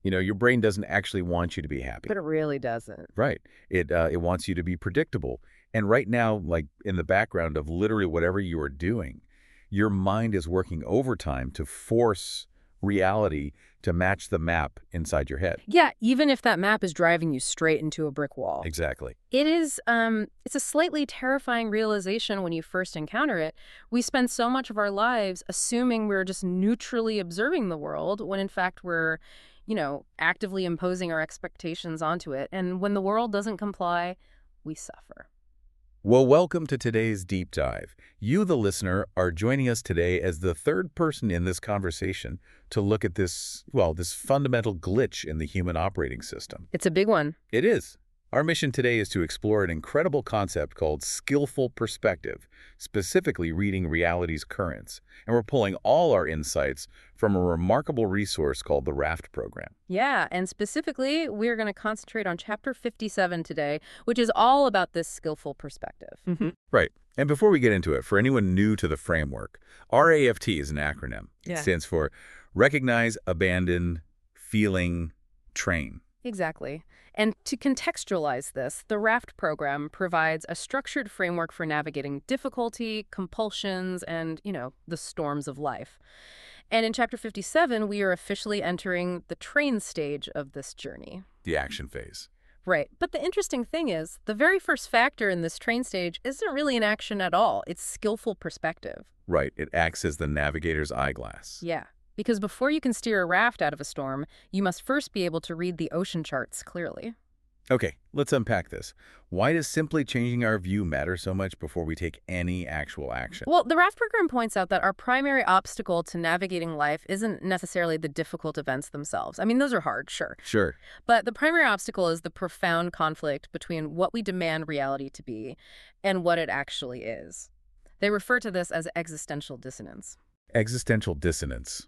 Your brain doesn't actually want you to be happy. But it really doesn't. Right. It wants you to be predictable. And right now, like in the background of literally whatever you are doing, your mind is working overtime to force reality to match the map inside your head. Yeah, even if that map is driving you straight into a brick wall. Exactly. It's a slightly terrifying realization when you first encounter it. We spend so much of our lives assuming we're just neutrally observing the world when in fact we're, actively imposing our expectations onto it. And when the world doesn't comply, we suffer. Well, welcome to today's deep dive. You, the listener, are joining us today as the third person in this conversation to look at this fundamental glitch in the human operating system. It's a big one. It is. Our mission today is to explore an incredible concept called skillful perspective, specifically reading reality's currents. And we're pulling all our insights from a remarkable resource called the RAFT program. Yeah, and specifically, we're going to concentrate on Chapter 57 today, which is all about this skillful perspective. Right. And before we get into it, for anyone new to the framework, RAFT is an acronym. Yeah. It stands for Recognize, Abandon, Feeling, Train. Exactly. And to contextualize this, the RAFT program provides a structured framework for navigating difficulty, compulsions, and, the storms of life. And in Chapter 57, we are officially entering the train stage of this journey. The action phase. Right. But the interesting thing is, the very first factor in this train stage isn't really an action at all. It's skillful perspective. Right. It acts as the navigator's eyeglass. Yeah. Because before you can steer a raft out of a storm, you must first be able to read the ocean charts clearly. Okay, let's unpack this. Why does simply changing our view matter so much before we take any actual action? Well, the RAFT program points out that our primary obstacle to navigating life isn't necessarily the difficult events themselves. I mean, those are hard, sure. Sure. But the primary obstacle is the profound conflict between what we demand reality to be and what it actually is. They refer to this as existential dissonance. Existential dissonance.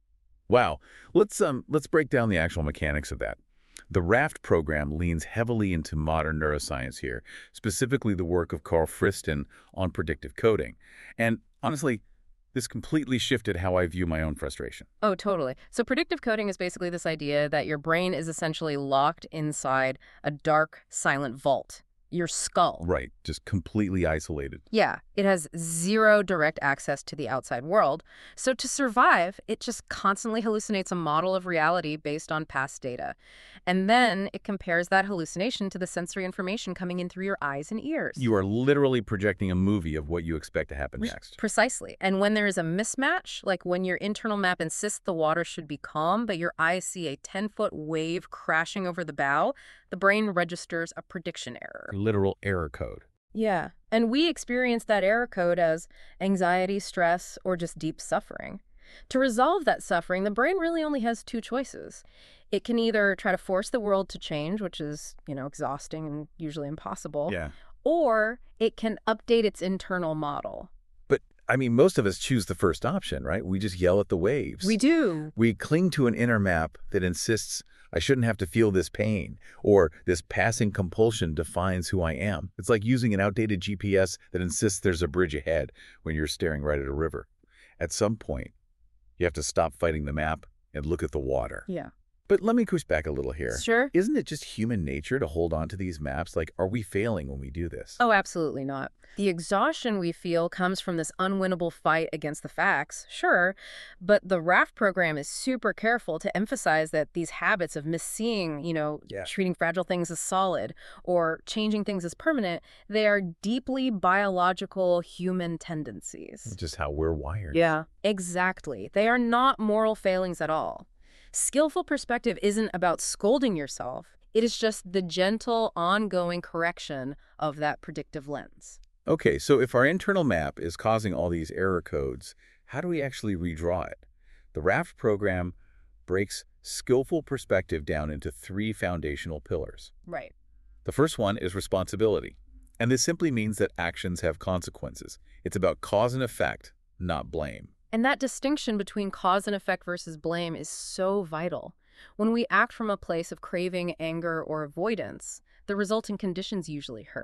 Wow. Let's break down the actual mechanics of that. The RAFT program leans heavily into modern neuroscience here, specifically the work of Carl Friston on predictive coding. And honestly, this completely shifted how I view my own frustration. Oh, totally. So predictive coding is basically this idea that your brain is essentially locked inside a dark, silent vault. Your skull. Right, just completely isolated. Yeah, it has zero direct access to the outside world. So to survive, it just constantly hallucinates a model of reality based on past data. And then it compares that hallucination to the sensory information coming in through your eyes and ears. You are literally projecting a movie of what you expect to happen next. Precisely. And when there is a mismatch, like when your internal map insists the water should be calm, but your eyes see a 10-foot wave crashing over the bow, the brain registers a prediction error. Literal error code. Yeah. And we experience that error code as anxiety, stress, or just deep suffering. To resolve that suffering, the brain really only has two choices. It can either try to force the world to change, which is, exhausting and usually impossible. Yeah. Or it can update its internal model. But, most of us choose the first option, right? We just yell at the waves. We do. We cling to an inner map that insists, I shouldn't have to feel this pain, or this passing compulsion defines who I am. It's like using an outdated GPS that insists there's a bridge ahead when you're staring right at a river. At some point, you have to stop fighting the map and look at the water. Yeah. But let me push back a little here. Sure. Isn't it just human nature to hold on to these maps? Like, are we failing when we do this? Oh, absolutely not. The exhaustion we feel comes from this unwinnable fight against the facts, sure, but the RAFT program is super careful to emphasize that these habits of misseeing, treating fragile things as solid or changing things as permanent, they are deeply biological human tendencies. Just how we're wired. Yeah, exactly. They are not moral failings at all. Skillful perspective isn't about scolding yourself. It is just the gentle, ongoing correction of that predictive lens. Okay, so if our internal map is causing all these error codes, how do we actually redraw it? The RAFT program breaks skillful perspective down into three foundational pillars. Right. The first one is responsibility. And this simply means that actions have consequences. It's about cause and effect, not blame. And that distinction between cause and effect versus blame is so vital. When we act from a place of craving, anger, or avoidance, the resulting conditions usually hurt.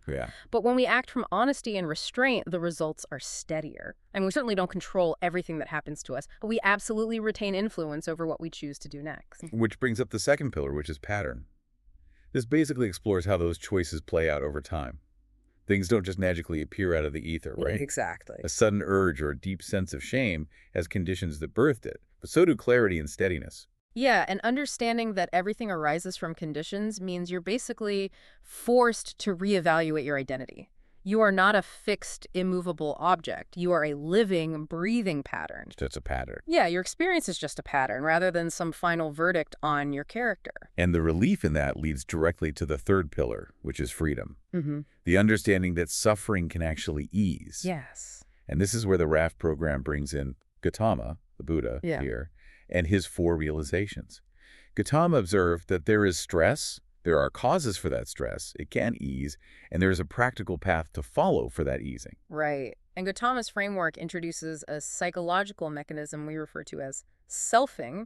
Yeah. But when we act from honesty and restraint, the results are steadier. I mean, we certainly don't control everything that happens to us, but we absolutely retain influence over what we choose to do next. Which brings up the second pillar, which is pattern. This basically explores how those choices play out over time. Things don't just magically appear out of the ether, right? Exactly. A sudden urge or a deep sense of shame has conditions that birthed it, but so do clarity and steadiness. Yeah, and understanding that everything arises from conditions means you're basically forced to reevaluate your identity. You are not a fixed, immovable object. You are a living, breathing pattern. That's a pattern. Yeah, your experience is just a pattern rather than some final verdict on your character. And the relief in that leads directly to the third pillar, which is freedom. Mm-hmm. The understanding that suffering can actually ease. Yes. And this is where the RAFT program brings in Gautama, the Buddha, here, and his 4 realizations. Gautama observed that there is stress, there are causes for that stress, it can ease, and there is a practical path to follow for that easing. Right. And Gautama's framework introduces a psychological mechanism we refer to as selfing.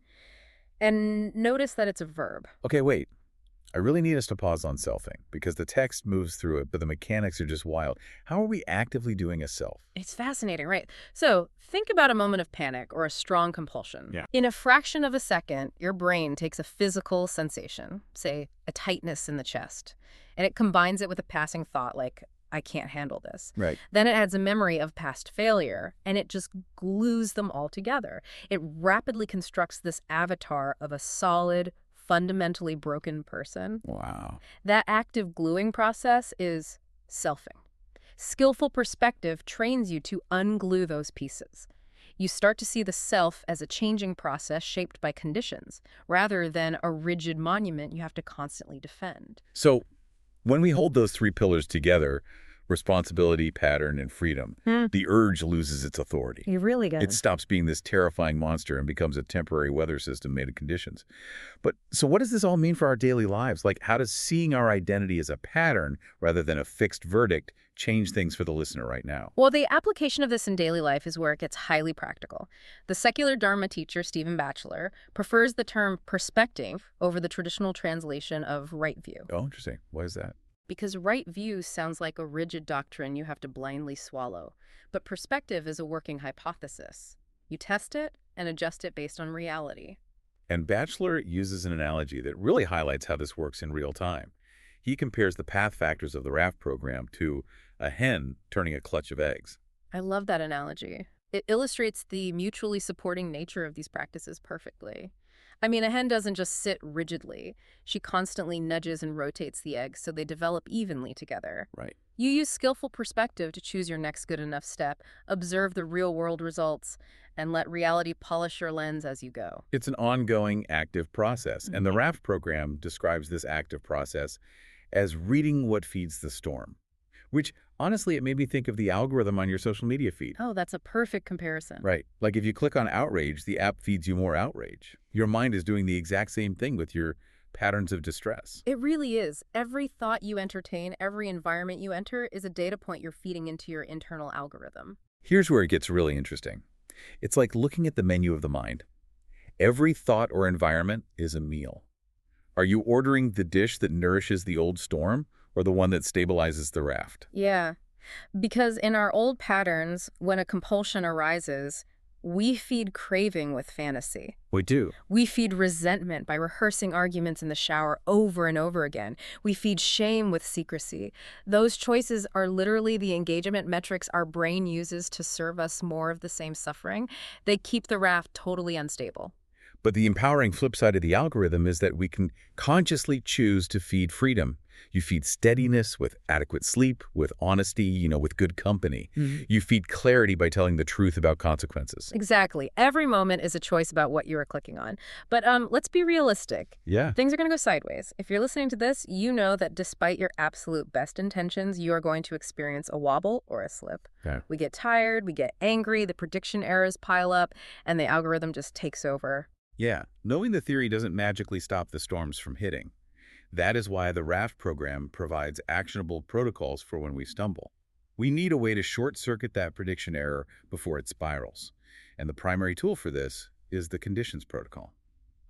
And notice that it's a verb. Okay, wait. I really need us to pause on selfing, because the text moves through it, but the mechanics are just wild. How are we actively doing a self? It's fascinating, right? So think about a moment of panic or a strong compulsion. Yeah. In a fraction of a second, your brain takes a physical sensation, say a tightness in the chest, and it combines it with a passing thought like, I can't handle this. Right. Then it adds a memory of past failure, and it just glues them all together. It rapidly constructs this avatar of a solid, fundamentally broken person. Wow. That active gluing process is selfing. Skillful perspective trains you to unglue those pieces. You start to see the self as a changing process shaped by conditions, rather than a rigid monument you have to constantly defend. So when we hold those 3 pillars together, responsibility, pattern, and freedom, the urge loses its authority. You really got It stops being this terrifying monster and becomes a temporary weather system made of conditions. But so what does this all mean for our daily lives? Like, how does seeing our identity as a pattern rather than a fixed verdict change things for the listener right now? Well, the application of this in daily life is where it gets highly practical. The secular Dharma teacher, Stephen Batchelor, prefers the term perspective over the traditional translation of right view. Oh, interesting. Why is that? Because right view sounds like a rigid doctrine you have to blindly swallow. But perspective is a working hypothesis. You test it and adjust it based on reality. And Batchelor uses an analogy that really highlights how this works in real time. He compares the path factors of the RAFT program to a hen turning a clutch of eggs. I love that analogy. It illustrates the mutually supporting nature of these practices perfectly. I mean, a hen doesn't just sit rigidly. She constantly nudges and rotates the eggs so they develop evenly together. Right. You use skillful perspective to choose your next good enough step, observe the real-world results, and let reality polish your lens as you go. It's an ongoing, active process, and the RAFT program describes this active process as reading what feeds the storm, which, honestly, it made me think of the algorithm on your social media feed. Oh, that's a perfect comparison. Right. Like if you click on outrage, the app feeds you more outrage. Your mind is doing the exact same thing with your patterns of distress. It really is. Every thought you entertain, every environment you enter is a data point you're feeding into your internal algorithm. Here's where it gets really interesting. It's like looking at the menu of the mind. Every thought or environment is a meal. Are you ordering the dish that nourishes the old storm or the one that stabilizes the raft? Yeah, because in our old patterns, when a compulsion arises, we feed craving with fantasy. We do. We feed resentment by rehearsing arguments in the shower over and over again. We feed shame with secrecy. Those choices are literally the engagement metrics our brain uses to serve us more of the same suffering. They keep the raft totally unstable. But the empowering flip side of the algorithm is that we can consciously choose to feed freedom. You feed steadiness with adequate sleep, with honesty, with good company. You feed clarity by telling the truth about consequences. Exactly. Every moment is a choice about what you are clicking on. But let's be realistic. Yeah. Things are going to go sideways. If you're listening to this, you know that despite your absolute best intentions, you are going to experience a wobble or a slip. Okay. We get tired, we get angry, the prediction errors pile up, and the algorithm just takes over. Yeah. Knowing the theory doesn't magically stop the storms from hitting. That is why the RAFT program provides actionable protocols for when we stumble. We need a way to short-circuit that prediction error before it spirals. And the primary tool for this is the conditions protocol.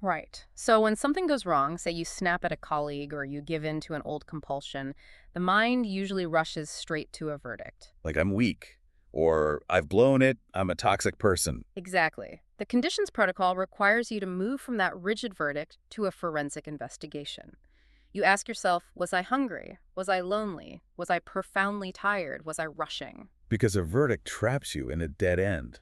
Right. So when something goes wrong, say you snap at a colleague or you give in to an old compulsion, the mind usually rushes straight to a verdict. Like I'm weak, or I've blown it, I'm a toxic person. Exactly. The conditions protocol requires you to move from that rigid verdict to a forensic investigation. You ask yourself, was I hungry? Was I lonely? Was I profoundly tired? Was I rushing? Because a verdict traps you in a dead end.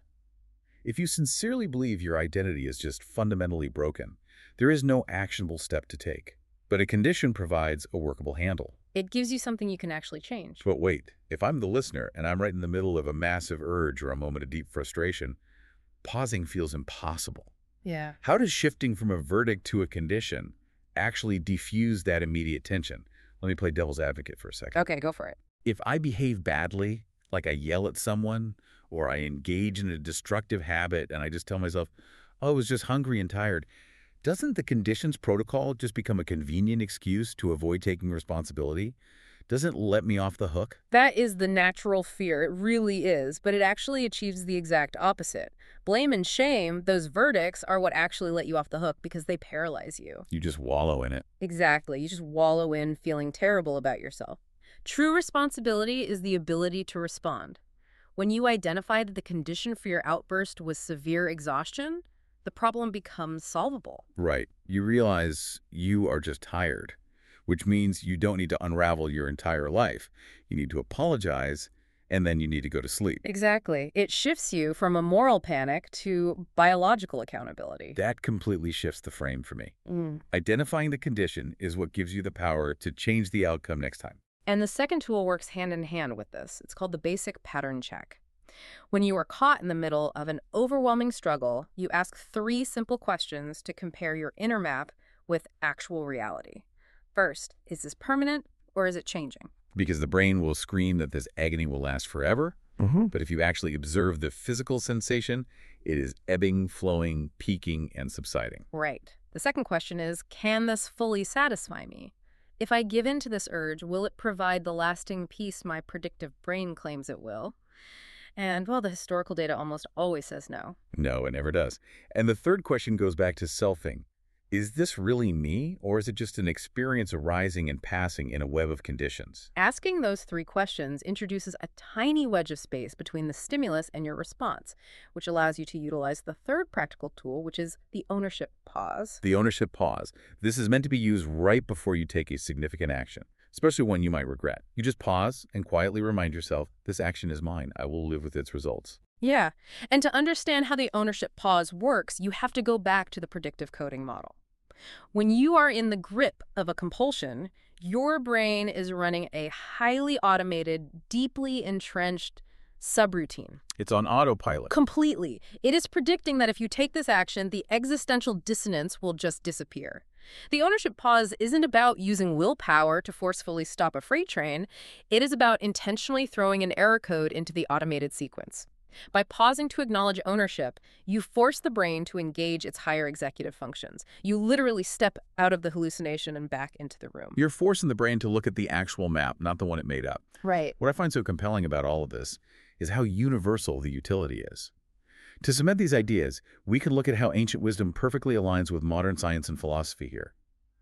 If you sincerely believe your identity is just fundamentally broken, there is no actionable step to take. But a condition provides a workable handle. It gives you something you can actually change. But wait, if I'm the listener and I'm right in the middle of a massive urge or a moment of deep frustration, pausing feels impossible. Yeah. How does shifting from a verdict to a condition actually diffuse that immediate tension? Let me play devil's advocate for a second. Okay, go for it. If I behave badly, like I yell at someone, or I engage in a destructive habit and I just tell myself, oh, I was just hungry and tired, doesn't the conditions protocol just become a convenient excuse to avoid taking responsibility? Doesn't it let me off the hook? That is the natural fear. It really is, but it actually achieves the exact opposite. Blame and shame, those verdicts, are what actually let you off the hook because they paralyze you. You just wallow in it. Exactly. You just wallow in feeling terrible about yourself. True responsibility is the ability to respond. When you identify that the condition for your outburst was severe exhaustion, the problem becomes solvable. Right. You realize you are just tired, which means you don't need to unravel your entire life. You need to apologize, and then you need to go to sleep. Exactly. It shifts you from a moral panic to biological accountability. That completely shifts the frame for me. Mm. Identifying the condition is what gives you the power to change the outcome next time. And the second tool works hand in hand with this. It's called the basic pattern check. When you are caught in the middle of an overwhelming struggle, you ask 3 simple questions to compare your inner map with actual reality. First, is this permanent or is it changing? Because the brain will scream that this agony will last forever, but if you actually observe the physical sensation, it is ebbing, flowing, peaking, and subsiding. Right. The second question is, can this fully satisfy me? If I give in to this urge, will it provide the lasting peace my predictive brain claims it will? And, well, the historical data almost always says no. No, it never does. And the third question goes back to selfing. Is this really me, or is it just an experience arising and passing in a web of conditions? Asking those 3 questions introduces a tiny wedge of space between the stimulus and your response, which allows you to utilize the third practical tool, which is the ownership pause. The ownership pause. This is meant to be used right before you take a significant action, especially one you might regret. You just pause and quietly remind yourself, this action is mine. I will live with its results. Yeah, and to understand how the ownership pause works, you have to go back to the predictive coding model. When you are in the grip of a compulsion, your brain is running a highly automated, deeply entrenched subroutine. It's on autopilot. Completely. It is predicting that if you take this action, the existential dissonance will just disappear. The ownership pause isn't about using willpower to forcefully stop a freight train. It is about intentionally throwing an error code into the automated sequence. By pausing to acknowledge ownership, you force the brain to engage its higher executive functions. You literally step out of the hallucination and back into the room. You're forcing the brain to look at the actual map, not the one it made up. Right. What I find so compelling about all of this is how universal the utility is. To cement these ideas, we can look at how ancient wisdom perfectly aligns with modern science and philosophy here.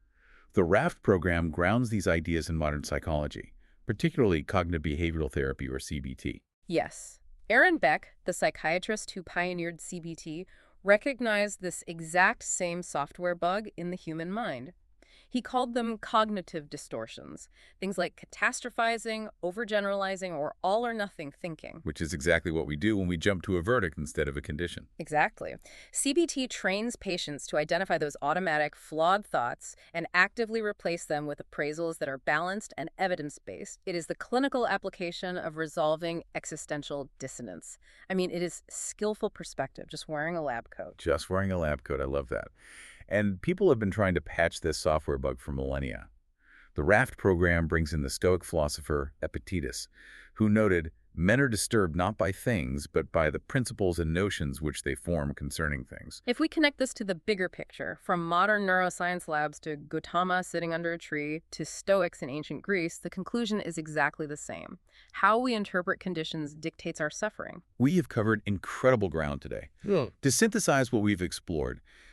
The RAFT program grounds these ideas in modern psychology, particularly cognitive behavioral therapy, or CBT. Yes. Aaron Beck, the psychiatrist who pioneered CBT, recognized this exact same software bug in the human mind. He called them cognitive distortions, things like catastrophizing, overgeneralizing, or all-or-nothing thinking. Which is exactly what we do when we jump to a verdict instead of a condition. Exactly. CBT trains patients to identify those automatic, flawed thoughts and actively replace them with appraisals that are balanced and evidence-based. It is the clinical application of resolving existential dissonance. I mean, it is skillful perspective, just wearing a lab coat. Just wearing a lab coat, I love that. And people have been trying to patch this software bug for millennia. The RAFT program brings in the Stoic philosopher Epictetus, who noted, men are disturbed not by things, but by the principles and notions which they form concerning things. If we connect this to the bigger picture, from modern neuroscience labs to Gautama sitting under a tree to Stoics in ancient Greece, the conclusion is exactly the same. How we interpret conditions dictates our suffering. We have covered incredible ground today. To synthesize what we've explored,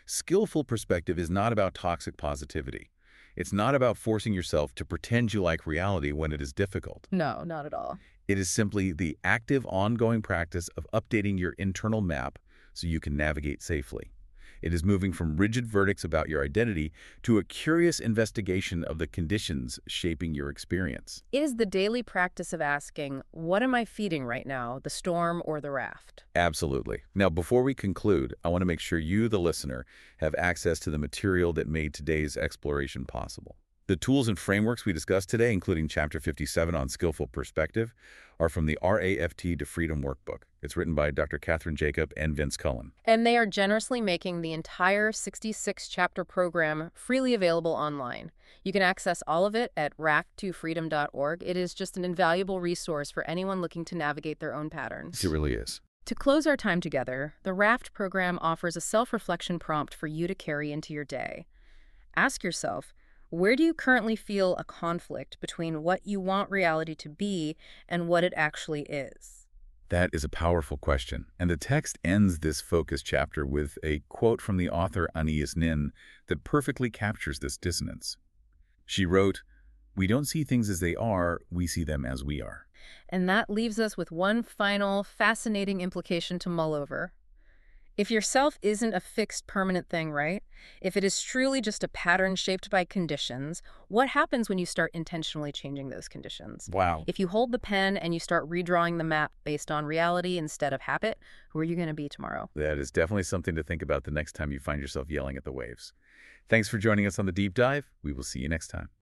Skillful perspective is not about toxic positivity. It's not about forcing yourself to pretend you like reality when it is difficult. No, not at all. It is simply the active, ongoing practice of updating your internal map so you can navigate safely. It is moving from rigid verdicts about your identity to a curious investigation of the conditions shaping your experience. It is the daily practice of asking, what am I feeding right now, the storm or the raft? Absolutely. Now, before we conclude, I want to make sure you, the listener, have access to the material that made today's exploration possible. The tools and frameworks we discussed today, including Chapter 57 on Skillful Perspective, are from the RAFT to Freedom Workbook. It's written by Dr. Catherine Jacob and Vince Cullen. And they are generously making the entire 66-chapter program freely available online. You can access all of it at raft2freedom.org. It is just an invaluable resource for anyone looking to navigate their own patterns. It really is. To close our time together, the RAFT program offers a self-reflection prompt for you to carry into your day. Ask yourself, where do you currently feel a conflict between what you want reality to be and what it actually is? That is a powerful question, and the text ends this focus chapter with a quote from the author Anais Nin that perfectly captures this dissonance. She wrote, "We don't see things as they are, we see them as we are." And that leaves us with one final, fascinating implication to mull over. If yourself isn't a fixed, permanent thing, right? If it is truly just a pattern shaped by conditions, what happens when you start intentionally changing those conditions? Wow. If you hold the pen and you start redrawing the map based on reality instead of habit, who are you going to be tomorrow? That is definitely something to think about the next time you find yourself yelling at the waves. Thanks for joining us on the Deep Dive. We will see you next time.